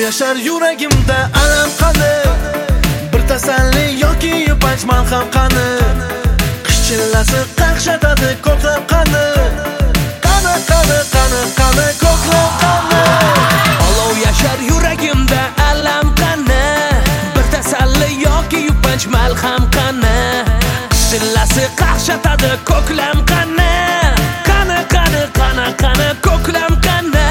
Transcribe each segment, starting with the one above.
yashar yuragimda alam qani, bir tasalli yoki yupanch malham qani, qish chillasi qaqshatadi ko'klam qani, qani qani qani qani ko'klam qani. Olov yashar yuragimda alam qani, bir tasalli yoki yupanch malham qani, qish chillasi qaqshatadi ko'klam qani, qani qani qani qani ko'klam qani.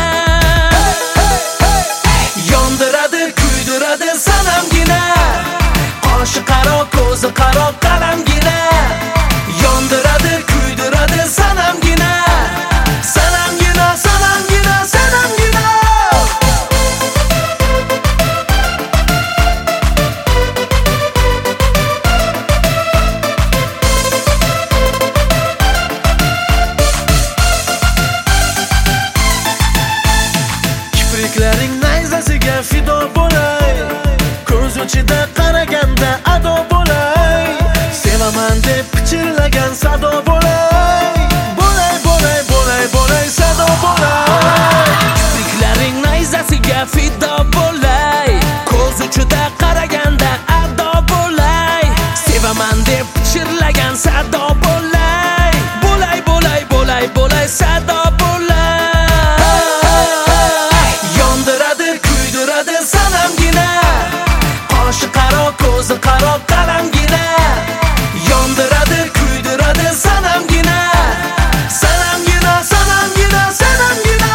Yondiradi kuydiradi sanamgina, qoshi qaro ko'zi qaro qalamgina. Yondiradi kuydiradi sanamgina, sanamgina sanamgina sanamgina. Kipriklaring nayzasiga fido bo'lay, ko'z uchida qaraganda ado bo'lay, sevaman deb pichirlagan sado bo'lay, bo'lay bo'lay bo'lay bo'lay sado bo'lay. Kipriklaring nayzasiga fido bo'lay, ko'z uchida qaraganda ado bo'lay, sevaman deb pichirlagan sado bo'lay, bo'lay bo'lay bo'lay bo'lay sado bo'lay. Yondiradi kuydiradi sanamgina, qoshi qaro ko'zi qaro qalamgina. Yondiradi kuydiradi sanamgina, sanamgina sanamgina sanamgina.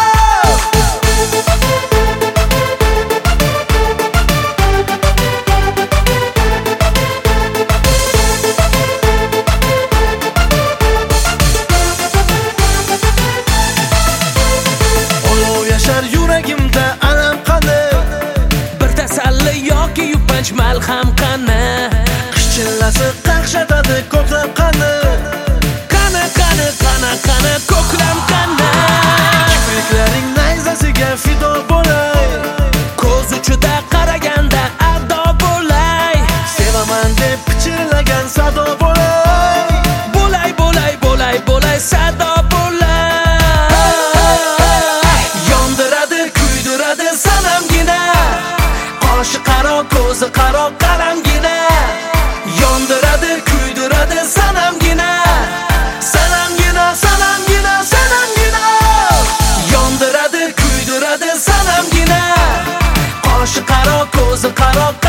Olov yashar yuragimda alam qani, Bir tasalli yoki yupanch malham qani, qish chillasi qaqshatadi ko'klam qani, qani qani qani qani ko'klam qani. kipriklaring nayzasiga fido bo'lay, Ko'z uchida qaraganda ado bo'lay, sevaman deb pichirlagan sado bo'lay, bo'lay bo'lay bo'lay bo'lay sado bo'lay. yondiradi kuydiradi sanamgina, qoshi qaro ko'zi qaro qalamgina. Yondiradi kuydiradi sanamgina, sanamgina sanamgina sanamgina. Yondiradi kuydiradi sanamgina, qoshi qaro ko'zi qaro